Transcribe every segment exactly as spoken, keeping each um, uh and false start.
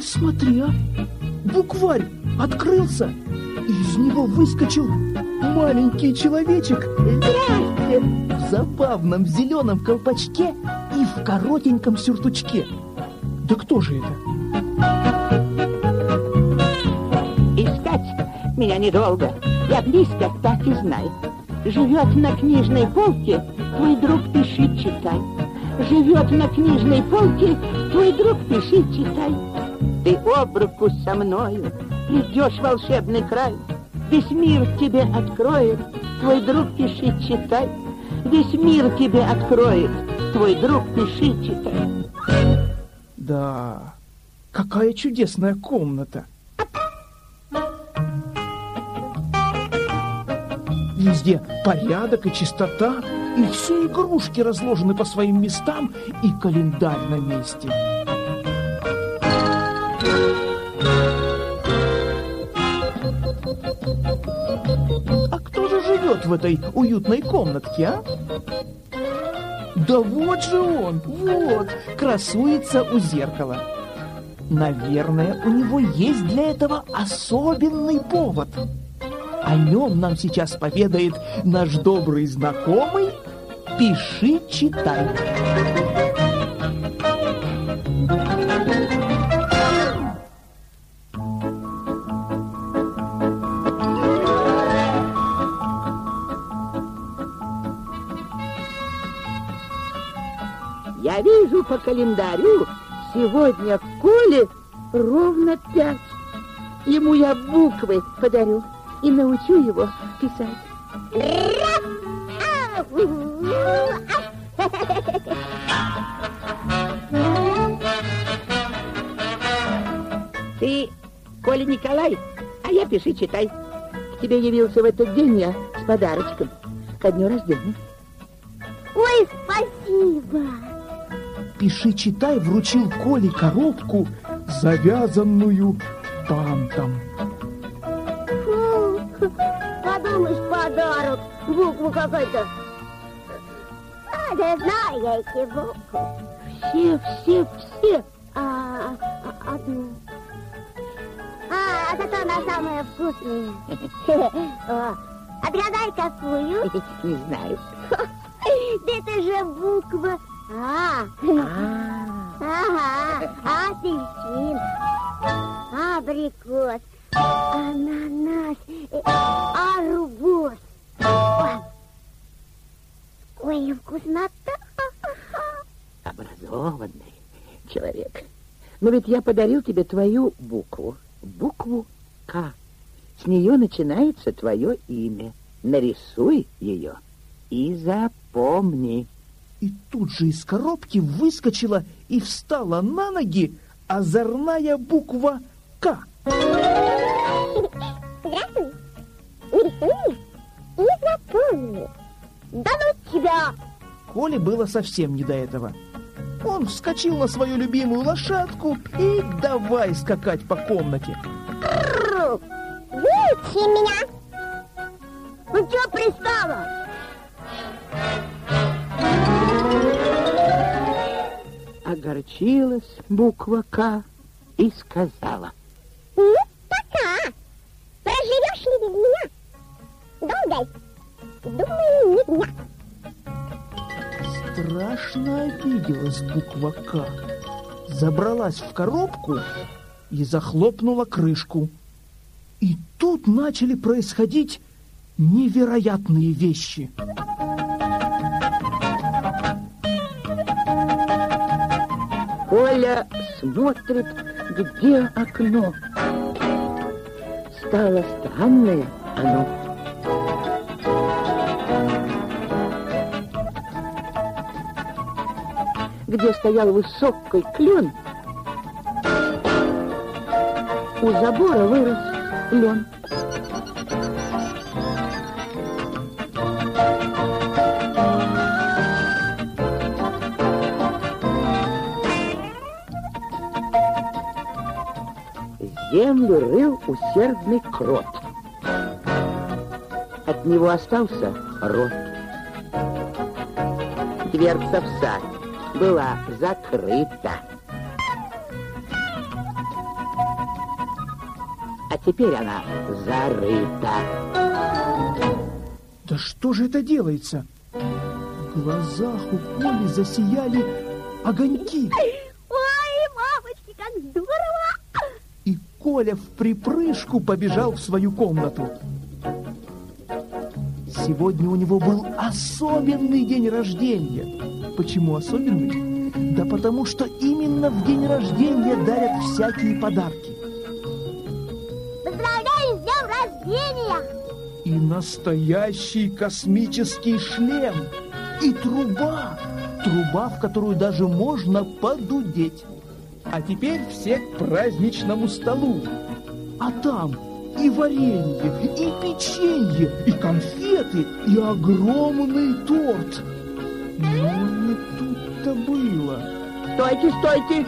Смотри, а, букварь открылся, и из него выскочил маленький человечек. Здрасте! В забавном зеленом колпачке и в коротеньком сюртучке. Да кто же это? Искать меня недолго. Я близко так и знаю. Живет на книжной полке твой друг, пиши, читай. Живет на книжной полке твой друг, пиши, читай. Ты об руку со мною придешь в волшебный край. Весь мир тебе откроет твой друг, пиши, читай. Весь мир тебе откроет твой друг, пиши, читай. Да, какая чудесная комната. Везде порядок и чистота, и все игрушки разложены по своим местам, и календарь на месте. А кто же живет в этой уютной комнатке, а? Да вот же он, вот, красуется у зеркала. Наверное, у него есть для этого особенный повод. О нем нам сейчас поведает наш добрый знакомый Пиши, читай. Я вижу по календарю, сегодня в Коле ровно пять. Ему я буквы подарю и научу его писать. Ты, Коля Николай, а я Пиши, читай. К тебе явился в этот день я с подарочком ко дню рождения. Ой, спасибо. Пиши, читай вручил Коле коробку, завязанную бантом. Фу, подумаешь, подарок. Букву какая-то. А, да знаю я эти буквы. Все, все, все. А, а, одну. А, зато она самая вкусная. О, отгадай, какую? Не знаю. Да это же буква А. Ага, апельсин, абрикос, ананас, арбуз. Ой, ой, вкуснота. Образованный человек. Но ведь я подарил тебе твою букву. Букву К. С нее начинается твое имя. Нарисуй ее и запомни. И тут же из коробки выскочила и встала на ноги озорная буква К. Здравствуй. Нарисуй и запомни. Да ну тебя! Коле было совсем не до этого. Он вскочил на свою любимую лошадку и давай скакать по комнате. Выучи меня! Ну что пристала? Огорчилась буква К и сказала: Ну, пока. Проживешь ли без меня? Долго? Думаю, не дня. Страшно обиделась буква К. Забралась в коробку и захлопнула крышку. И тут начали происходить невероятные вещи. Коля смотрит, где окно. Стало странное оно. Где стоял высокий клен, у забора вырос лен. Землю рыл усердный крот. От него остался рот. Дверца в сад была закрыта. а теперь она зарыта. Да что же это делается? В глазах у Коли засияли огоньки. Ой, мамочки, как здорово! И Коля в припрыжку побежал в свою комнату. Сегодня у него был особенный день рождения. Почему особенный? Да потому что именно в день рождения дарят всякие подарки. Поздравляю с днем рождения! И настоящий космический шлем. И труба. Труба, в которую даже можно подудеть. А теперь все к праздничному столу. А там и варенье, и печенье, и конфеты, и огромный торт. Но не тут-то было. Стойте, стойте!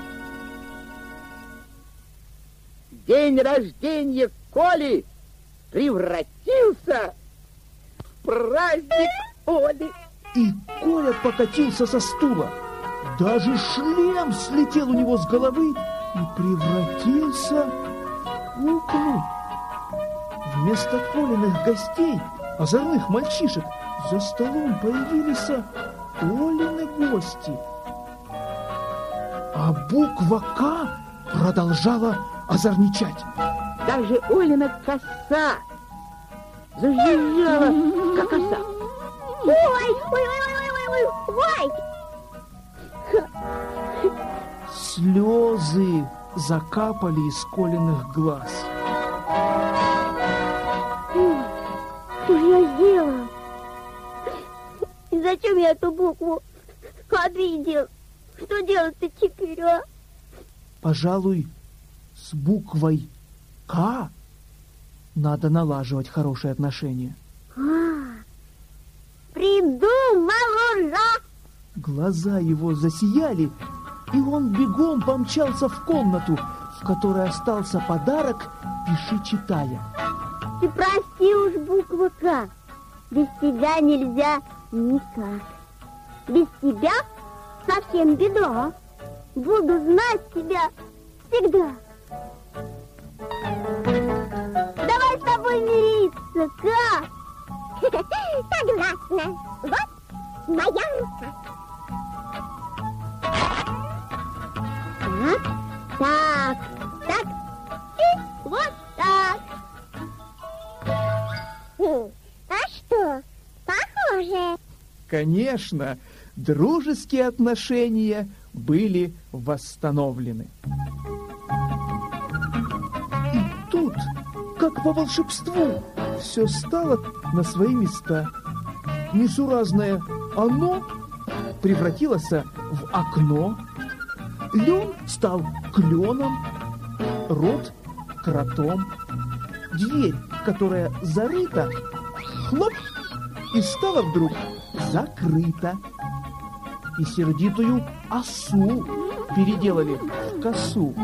День рождения Коли превратился в праздник Оли. И Коля покатился со стула. Даже шлем слетел у него с головы и превратился в куклу. Вместо Колиных гостей, озорных мальчишек, за столом появились Олины гости. А буква «К» продолжала озорничать. Даже Олина коса зажужжала, как оса. Ой, ой, ой, ой, ой, ой, ой! Слезы закапали из Колиных глаз. Что же я сделал? И зачем я эту букву обидел? Что делать-то теперь, а? Пожалуй, с буквой «К» надо налаживать хорошие отношения. А, придумал ура! Глаза его засияли, и он бегом помчался в комнату, в которой остался подарок «Пиши, читая». Ты прости уж, буква «К». Без тебя нельзя никак. Без тебя совсем беда. Буду знать тебя всегда. Давай с тобой мириться, К. Согласна. Вот моя рука. Так, так, так. И вот так. А что, похоже? Конечно, дружеские отношения были восстановлены. И тут, как по волшебству, все стало на свои места. Несуразное «оно» превратилось в окно, лен стал кленом, рот — кротом, дверь, которая зарыта, хлоп, и стала вдруг закрыта. И сердитую осу переделали в косу.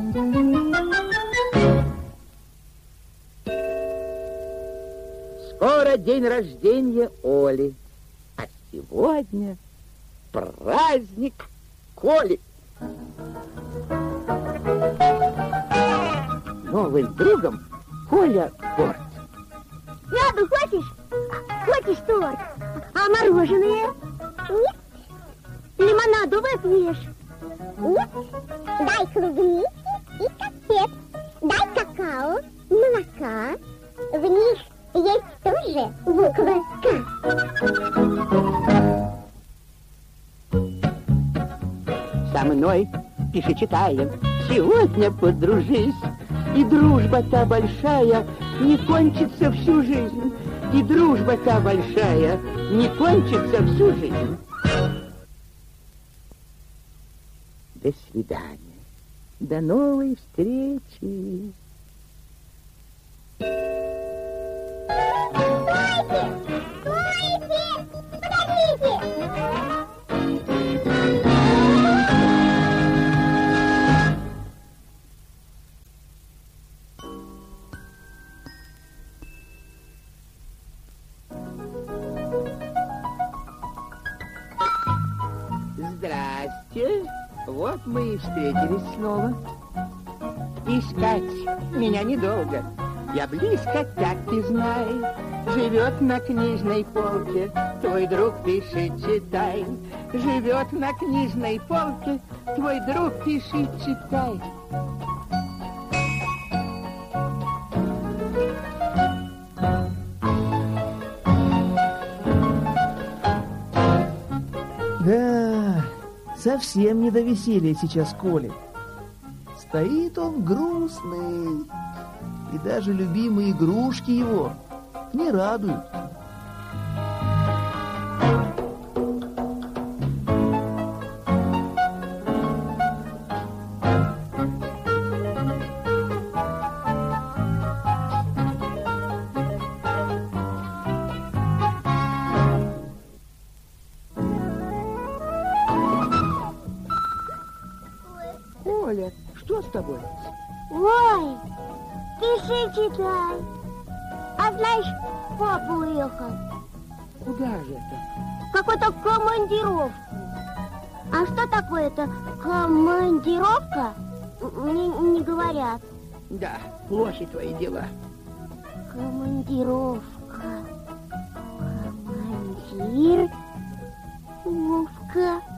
Скоро день рождения Оли, а сегодня праздник Коли. Новым другом Коля горд. Яду хочешь? Хочешь торт? А мороженое? Нет. Лимонаду выпьешь? Нет. Дай клубники и конфет. Дай какао, молока. В них есть тоже буква «К». Со мной пиши, читая, сегодня подружись, и дружба та большая не кончится всю жизнь, и дружба та большая не кончится всю жизнь. До свидания. До новой встречи. Стойте! Стойте! Подождите! Здрасте. Вот мы и встретились снова. Искать меня недолго. Я близко, так ты знай, живет на книжной полке, твой друг пиши, читай. Живет на книжной полке, твой друг пиши, читай. Да, совсем не до веселья сейчас Коле. Стоит он грустный, и даже любимые игрушки его не радуют. Коля, что с тобой? Ой, пиши, читай. А знаешь, папа уехал. Куда же это? В какую-то командировку. А что такое-то командировка? Мне не говорят. Да, плохи твои дела. Командировка. Командир. Вовка.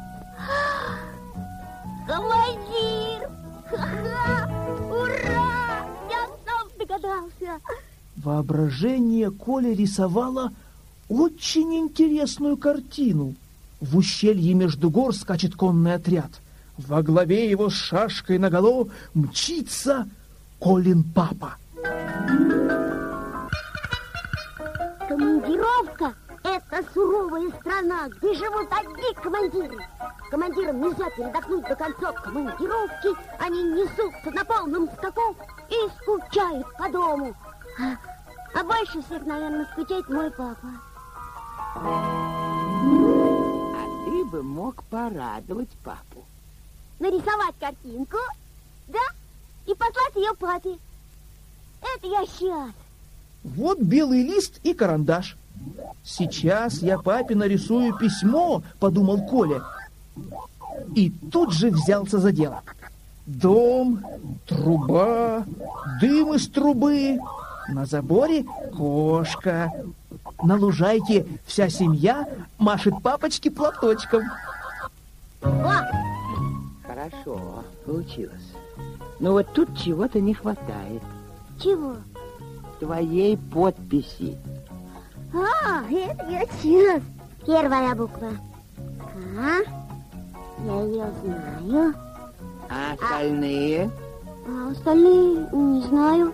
Командир! Ха-ха! Ура! Я сам догадался. Воображение Коля рисовало очень интересную картину. В ущелье между гор скачет конный отряд. Во главе его с шашкой наголо мчится Колин папа. Командировка — это суровая страна, где живут одни командиры. Командирам нельзя передохнуть до конца командировки. Они несутся на полном скаку и скучают по дому. А, а больше всех, наверное, скучает мой папа. А ты бы мог порадовать папу. Нарисовать картинку, да, и послать ее папе. Это я сейчас. Вот белый лист и карандаш. Сейчас я папе нарисую письмо, подумал Коля. И тут же взялся за дело. Дом, труба, дым из трубы, на заборе кошка. На лужайке вся семья машет папочке платочком. О! Хорошо, получилось. Но вот тут чего-то не хватает. Чего? Твоей подписи. А, это я сейчас. Первая буква К. Я ее знаю. А остальные? А остальные не знаю.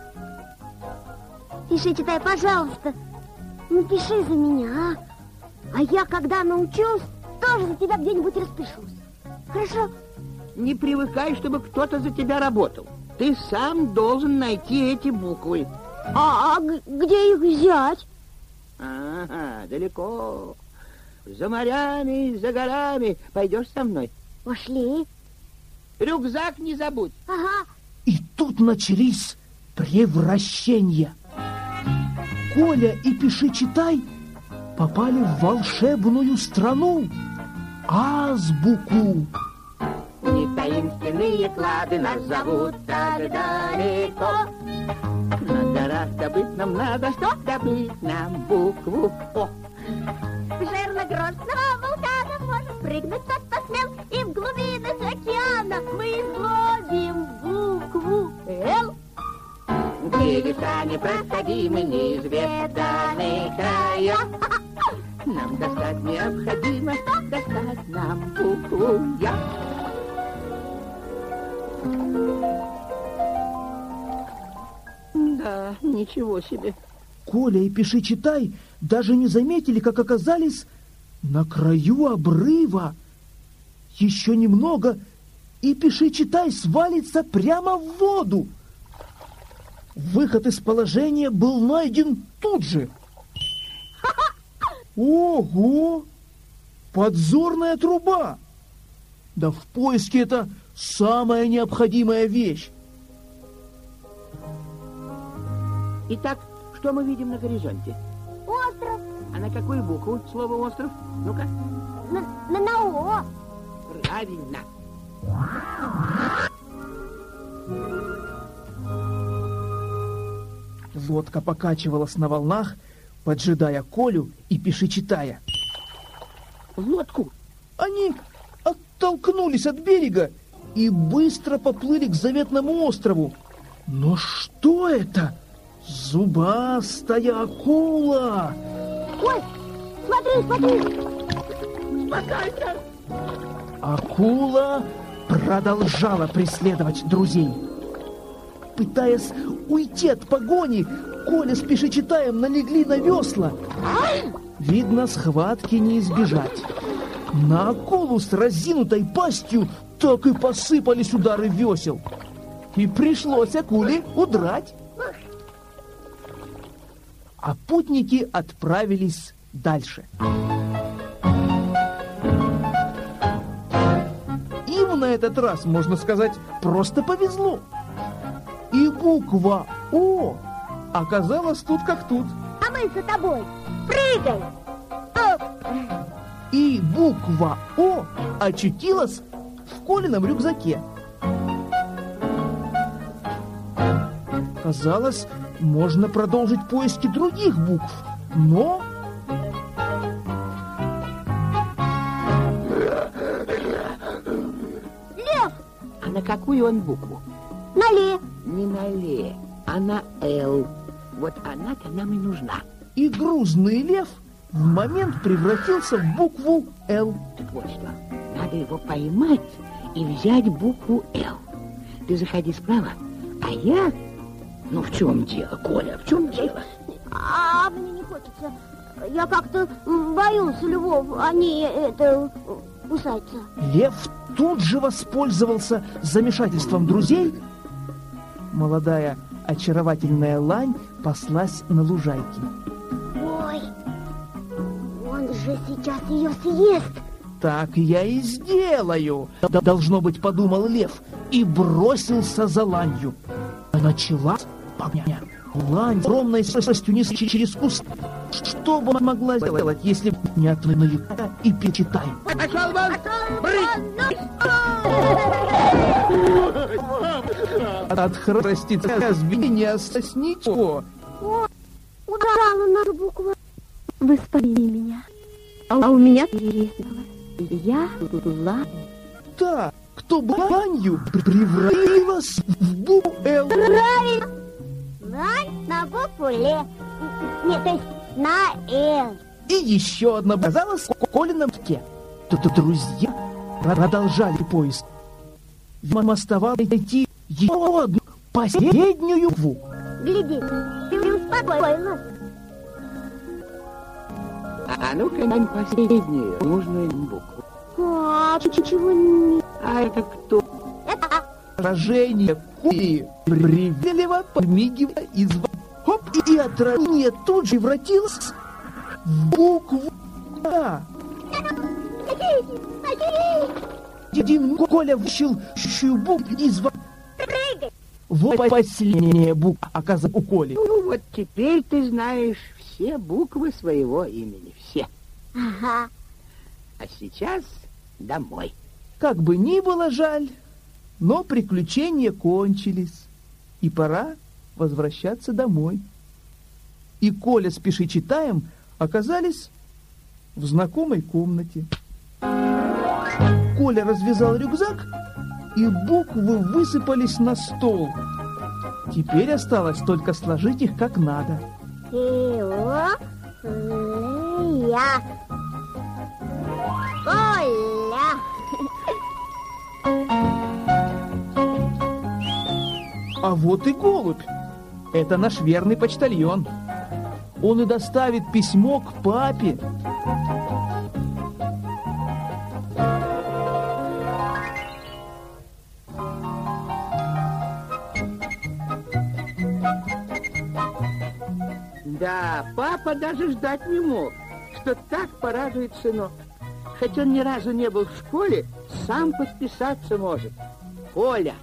Пиши, читай, пожалуйста. Напиши за меня, а? А я, когда научусь, тоже за тебя где-нибудь распишусь. Хорошо? Не привыкай, чтобы кто-то за тебя работал. Ты сам должен найти эти буквы. А, а где их взять? Ага, далеко. За морями, за горами. Пойдешь со мной? Пошли. Рюкзак не забудь. Ага. И тут начались превращения. Коля и Пиши-читай попали в волшебную страну, азбуку. Не таинственные клады нас зовут так далеко. На горах добыть нам надо, что добыть нам букву О. С жирно-грозного вулкана может прыгнуть тот, кто смел, и в глубины океана мы изловим букву Л. Где леса непроходимы, неизведанные края. Нам достать необходимо, достать нам букву Я. Да, ничего себе. Коля и Пиши-читай даже не заметили, как оказались на краю обрыва. Еще немного, и Пиши-читай свалится прямо в воду. Выход из положения был найден тут же. Ого! Подзорная труба! Да в поиске это самая необходимая вещь. Итак, что мы видим на горизонте? Остров. А на какую букву слово остров? Ну-ка. На, на, на О. Правильно. Лодка покачивалась на волнах, поджидая Колю и пишечитая. Лодку. Они оттолкнулись от берега и быстро поплыли к заветному острову. Но что это? Зубастая акула! Ой, смотри, смотри! Спасайся! Акула продолжала преследовать друзей. Пытаясь уйти от погони, Коля с пишечитаем налегли на весла. Видно, схватки не избежать. На акулу с разинутой пастью так и посыпались удары весел. И пришлось акуле удрать. А путники отправились дальше. Им на этот раз, можно сказать, просто повезло. И буква «О» оказалась тут как тут. А мы за тобой. Прыгай! Оп! И буква «О» очутилась в Колином рюкзаке. Казалось, можно продолжить поиски других букв, но... Лев! А на какую он букву? На Ле. Не на Ле, а на Л. Вот она-то нам и нужна. И грузный лев в момент превратился в букву «Л». Так вот что, надо его поймать и взять букву Л. Ты заходи справа, а я... Ну, в чем дело, Коля, в чем дело? А мне не хочется. Я как-то боюсь львов, они это кусаются. Лев тут же воспользовался замешательством друзей. Молодая очаровательная лань паслась на лужайке. Ой, он же сейчас ее съест. Так я и сделаю, должно быть, подумал лев, и бросился за ланью. Началась погоня. Лань огромной скоростью неслась через куст. Что бы она могла сделать, если бы не отвлекла и пишечитаем? Пошел вон! От храбрости разбили не осталось ничего. О, удрала наша буква. Вы спасли меня. А у меня есть. Я Лань. Да, кто бы ланью превратилась в букву «Л». Правильно. Лань на букву Ле. Нет, то есть на Л. И еще одна оказалась в Колином рюкзаке. Друзья продолжали поиск. Вам оставалось найти еще одну последнюю букву. Гляди, ты успокоилась. А ну-ка, нам последнюю нужную букву. А, чего не... А это кто? Это... Отражение Коли приветливо подмигивая из хоп, и отражение тут же превратилось в букву «А». Один Коля вытащил щу букву из воды. Вот последняя буква оказалась у Коли. Ну вот теперь ты знаешь все буквы своего имени, все. Ага. А сейчас домой. Как бы ни было жаль, но приключения кончились, и пора возвращаться домой. И Коля с пишечитаем оказались в знакомой комнате. Коля развязал рюкзак, и буквы высыпались на стол. Теперь осталось только сложить их как надо. Кио, Лея, Коля. А вот и голубь. Это наш верный почтальон. Он и доставит письмо к папе. Да, папа даже ждать не мог, что так порадует сынок. Хоть он ни разу не был в школе, сам подписаться может. Коля.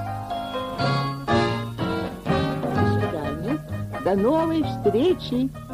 До свидания. До новой встречи.